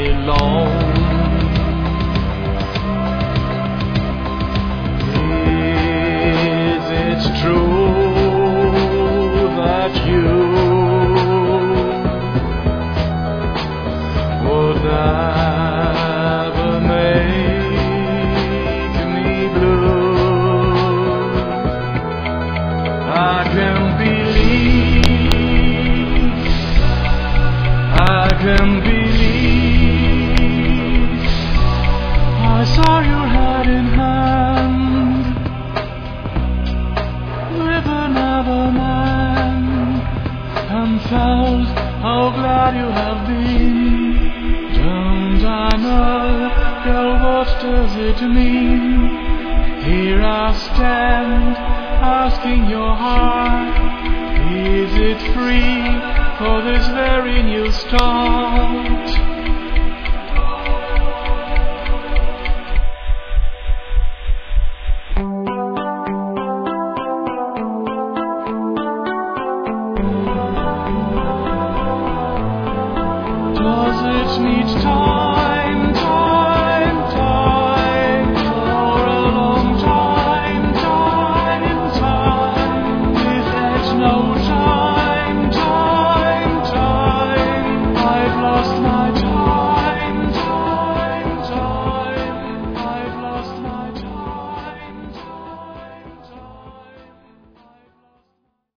day long. Is it true that you would never make me blue? I can believe I saw your hand in hand with another man, and felt how glad you have been. Don't I know, girl, what does it mean? Here I stand, asking your heart, is it free for this very new start? Does it need time?